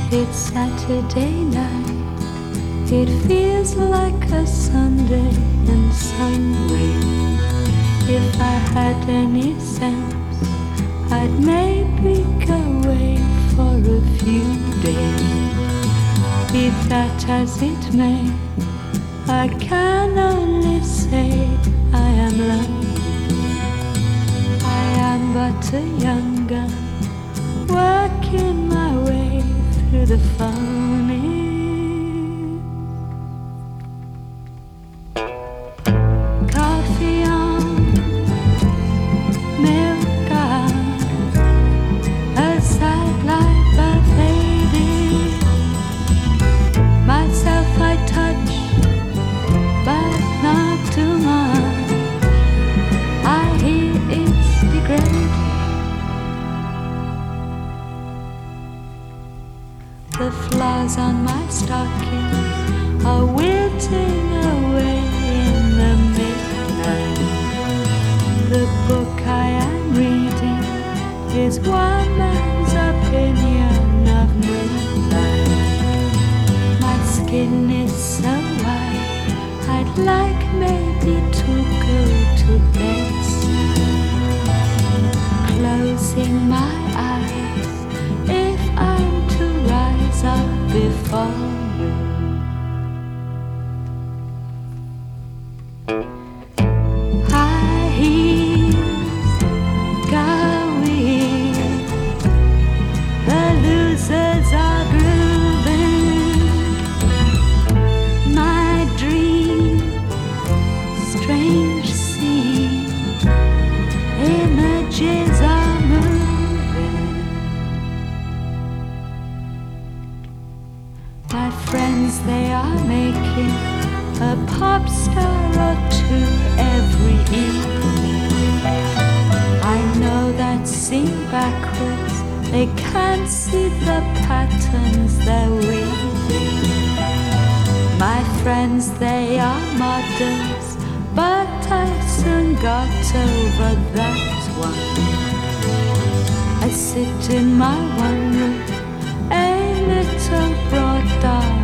It's Saturday night. It feels like a Sunday in some way. If I had any sense, I'd maybe go away for a few days. Be that as it may, I can only say I am lonely. I am but a young gun, working my way through the phony. Coffee on, milk on, a sad life I've faded. Myself I touch, but not too much. I hear it's degrading. The flowers on my stockings are wilting away in the midnight. The book I am reading is one man's opinion of moonlight. My skin is so white, I'd like maybe to go to bed soon. Closing my eyes, if I'm to rise up before you. High heels going, the losers are grooving. My dream, strange scene, images are moving. My friends, they are making a pop star or two every evening. I know that sing backwards, they can't see the patterns they're weaving. My friends, they are models, but I soon got over that one. I sit in my one room, a little brought down